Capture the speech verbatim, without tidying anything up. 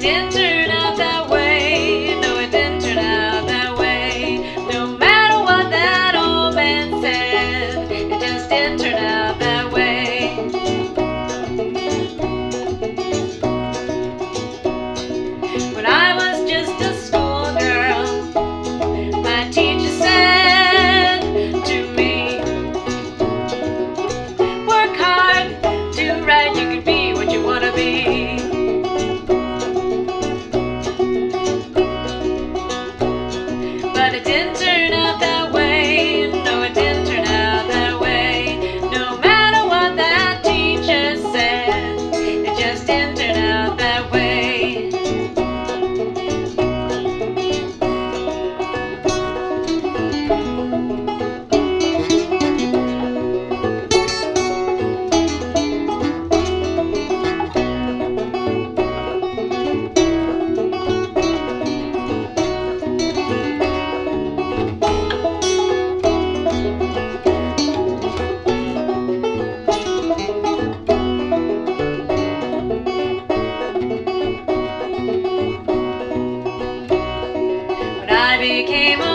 didn't turn out that way. No, it didn't turn out that way. No matter what that old man said, it just didn't turn out that way. When I was just a schoolgirl, my teacher said to me, work hard, do right, you can be what you want to be. But it didn't turn out that way. No, it didn't turn out that way. No matter what that teacher said, it just didn't turn out that way. I became a